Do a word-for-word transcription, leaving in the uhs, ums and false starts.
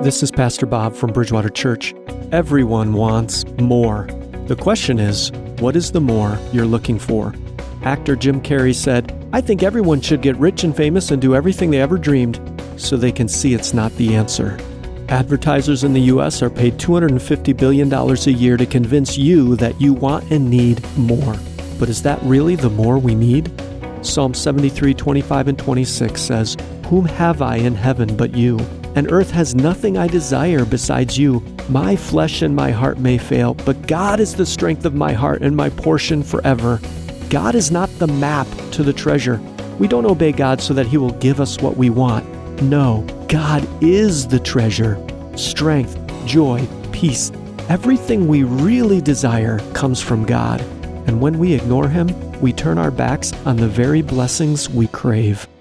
This is Pastor Bob from Bridgewater Church. Everyone wants more. The question is, what is the more you're looking for? Actor Jim Carrey said, "I think everyone should get rich and famous and do everything they ever dreamed so they can see it's not the answer." Advertisers in the U S are paid two hundred fifty billion dollars a year to convince you that you want and need more. But is that really the more we need? Psalm seventy-three, twenty-five and twenty-six says, "Whom have I in heaven but you? And earth has nothing I desire besides you. My flesh and my heart may fail, but God is the strength of my heart and my portion forever." God is not the map to the treasure. We don't obey God so that He will give us what we want. No, God is the treasure. Strength, joy, peace, everything we really desire comes from God. And when we ignore Him, we turn our backs on the very blessings we crave.